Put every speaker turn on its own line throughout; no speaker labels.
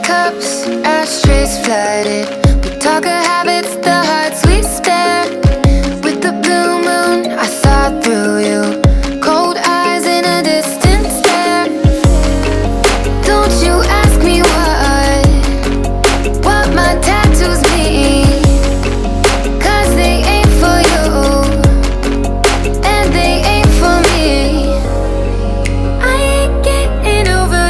cups, ashtrays flooded with talker habits, the hearts we spare. With the blue moon, I saw through you. Cold eyes in a distant stare. Don't you ask me what my tattoos mean, 'cause they ain't for you, and they ain't for me. I ain't getting over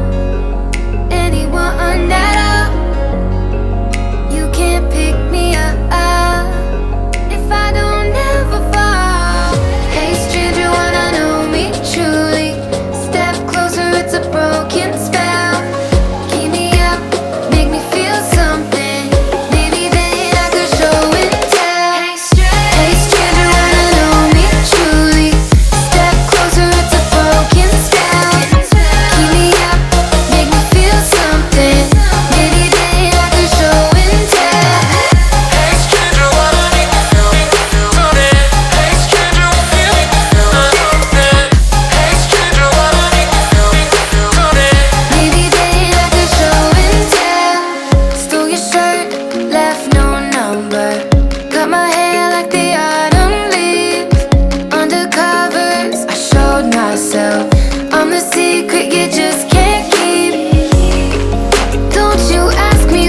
anyone at all. You can't pick me up if I don't ever fall. Hey stranger, wanna know me truly? Step closer, it's a broken spell. Keep me up, make me feel something. Maybe then I could show and tell. Hey stranger, wanna know me truly? Step closer, it's a broken spell. Keep me up, make me feel something. Maybe then I could show and tell.
Hey stranger, wanna make me feel something? Hey stranger, feel something. Hey stranger, wanna make me feel something?
Maybe then I could show and tell. Stole your shirt, left no number. Cut my hair like the autumn leaves. Under covers, I showed myself. I'm the secret you just can't keep. Don't you ask me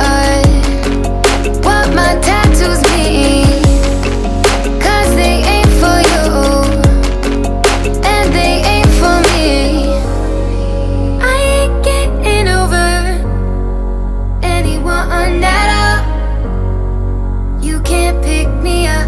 what my tattoos mean, 'cause they ain't for you, and they ain't for me. I ain't getting over anyone at all. You can't pick me up